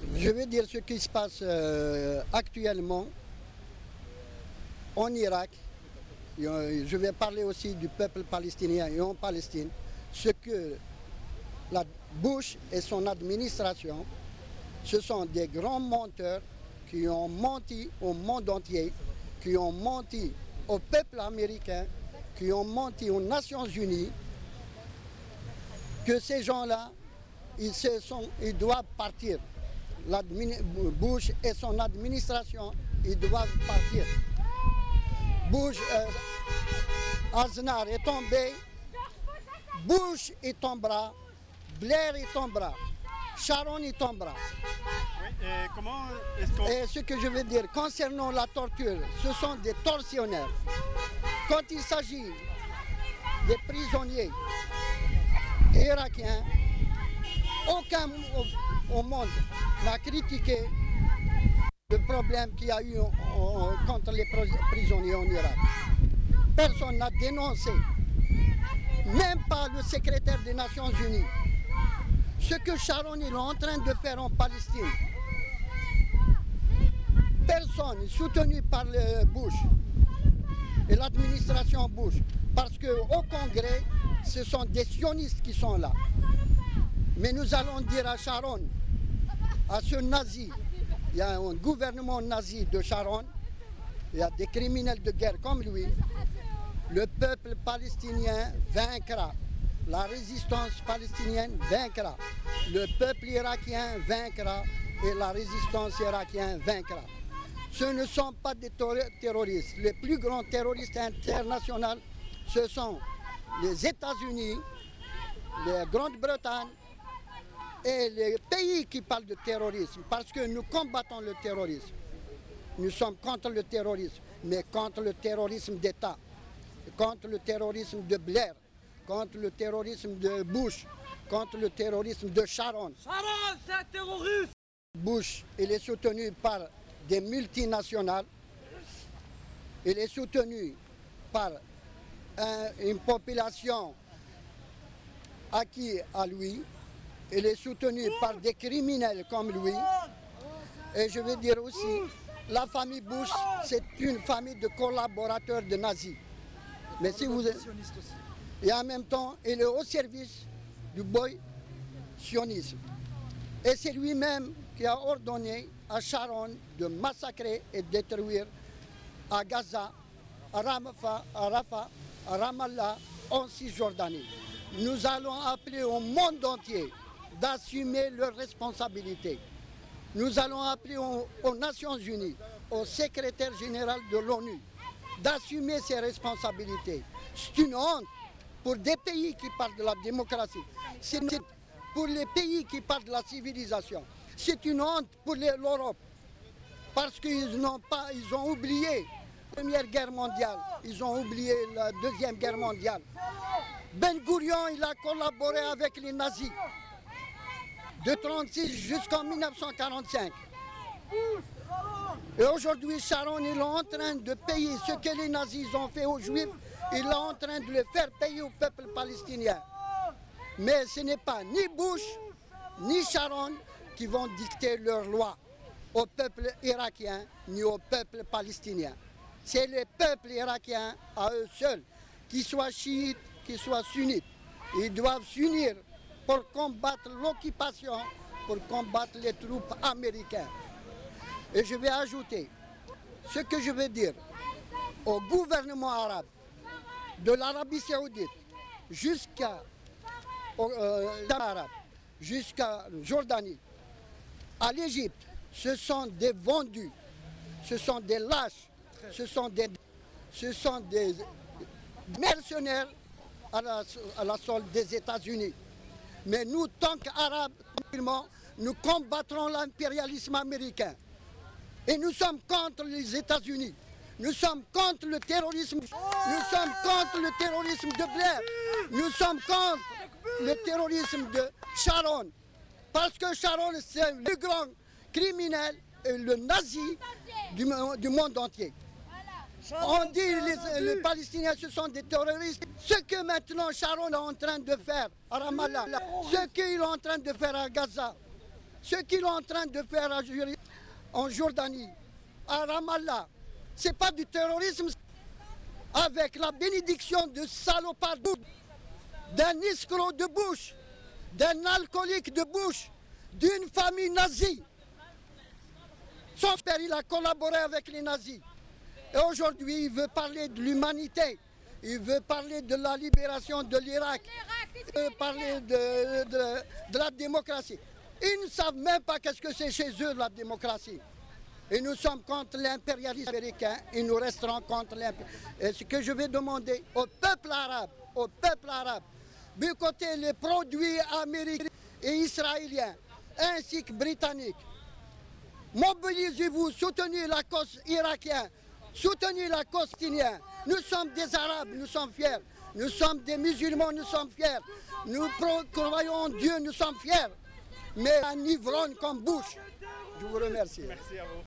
Je vais dire ce qui se passe actuellement en Irak. Je vais parler aussi du peuple palestinien et en Palestine. Ce que la Bush et son administration, ce sont des grands menteurs qui ont menti au monde entier, qui ont menti au peuple américain, qui ont menti aux Nations Unies, que ces gens-là, ils doivent partir. Bush et son administration, ils doivent partir. Bush, Aznar est tombé, Bush est tombera, Blair est tombera, Sharon est tombera. Oui, et comment est-ce qu'on... Et ce que je veux dire concernant la torture, ce sont des tortionnaires. Quand il s'agit des prisonniers irakiens, aucun au monde n'a critiqué le problème qu'il y a eu contre les prisonniers en Irak. Personne n'a dénoncé, même pas le secrétaire des Nations Unies, ce que Sharon est en train de faire en Palestine. Personne soutenu par le Bush et l'administration Bush, parce qu'au Congrès, ce sont des sionistes qui sont là. Mais nous allons dire à Sharon, à ce nazi, il y a un gouvernement nazi de Sharon, il y a des criminels de guerre comme lui, le peuple palestinien vaincra, la résistance palestinienne vaincra, le peuple irakien vaincra et la résistance irakienne vaincra. Ce ne sont pas des terroristes. Les plus grands terroristes internationaux, ce sont les États-Unis, la Grande-Bretagne et les pays qui parlent de terrorisme, parce que nous combattons le terrorisme. Nous sommes contre le terrorisme, mais contre le terrorisme d'État, contre le terrorisme de Blair, contre le terrorisme de Bush, contre le terrorisme de Sharon. Sharon, c'est un terroriste! Bush, il est soutenu par des multinationales, il est soutenu par une population acquise à lui, il est soutenu par des criminels comme lui. Et je veux dire aussi, la famille Bush, c'est une famille de collaborateurs de nazis. Mais si vous... Et en même temps, il est au service du boy sionisme. Et c'est lui-même qui a ordonné à Sharon de massacrer et détruire à Gaza, à Rafah, à Ramallah, en Cisjordanie. Nous allons appeler au monde entier d'assumer leurs responsabilités. Nous allons appeler aux Nations Unies, au secrétaire général de l'ONU, d'assumer ses responsabilités. C'est une honte pour des pays qui parlent de la démocratie. C'est pour les pays qui parlent de la civilisation. C'est une honte pour l'Europe, parce qu'ils ont oublié la Première Guerre mondiale, ils ont oublié la Deuxième Guerre mondiale. Ben Gourion, il a collaboré avec les nazis de 1936 jusqu'en 1945. Et aujourd'hui, Sharon est en train de payer ce que les nazis ont fait aux Juifs, il est en train de le faire payer au peuple palestinien. Mais ce n'est pas ni Bush, ni Sharon qui vont dicter leurs lois au peuple irakien, ni au peuple palestinien. C'est le peuple irakien à eux seuls, qu'ils soient chiites, qu'ils soient sunnites. Ils doivent s'unir pour combattre l'occupation, pour combattre les troupes américaines. Et je vais ajouter ce que je veux dire au gouvernement arabe, de l'Arabie Saoudite jusqu'à l'Arabe, jusqu'à Jordanie, à l'Égypte, ce sont des vendus, ce sont des lâches, ce sont des mercenaires à la solde des États-Unis. Mais nous, tant qu'Arabes, nous combattrons l'impérialisme américain. Et nous sommes contre les États-Unis. Nous sommes contre le terrorisme. Nous sommes contre le terrorisme de Blair. Nous sommes contre le terrorisme de Sharon. Parce que Sharon, c'est le plus grand criminel et le nazi du monde entier. On dit que les Palestiniens, ce sont des terroristes. Ce que maintenant Sharon est en train de faire à Ramallah, ce qu'il est en train de faire à Gaza, Ce qu'ils sont en train de faire en Jordanie, à Ramallah, ce n'est pas du terrorisme. Avec la bénédiction de salopard, d'un escroc de Bush, d'un alcoolique de Bush, d'une famille nazie. Son père, il a collaboré avec les nazis. Et aujourd'hui, il veut parler de l'humanité. Il veut parler de la libération de l'Irak. Il veut parler de la démocratie. Ils ne savent même pas qu'est-ce que c'est chez eux, la démocratie. Et nous sommes contre l'impérialisme américain et nous resterons contre l'impérialisme. Et ce que je vais demander au peuple arabe, boycotter les produits américains et israéliens, ainsi que britanniques. Mobilisez-vous, soutenez la cause irakienne, soutenez la cause palestinienne. Nous sommes des Arabes, nous sommes fiers. Nous sommes des musulmans, nous sommes fiers. Nous croyons en Dieu, nous sommes fiers. Mais un ivrogne comme Bush, je vous remercie. Merci à vous.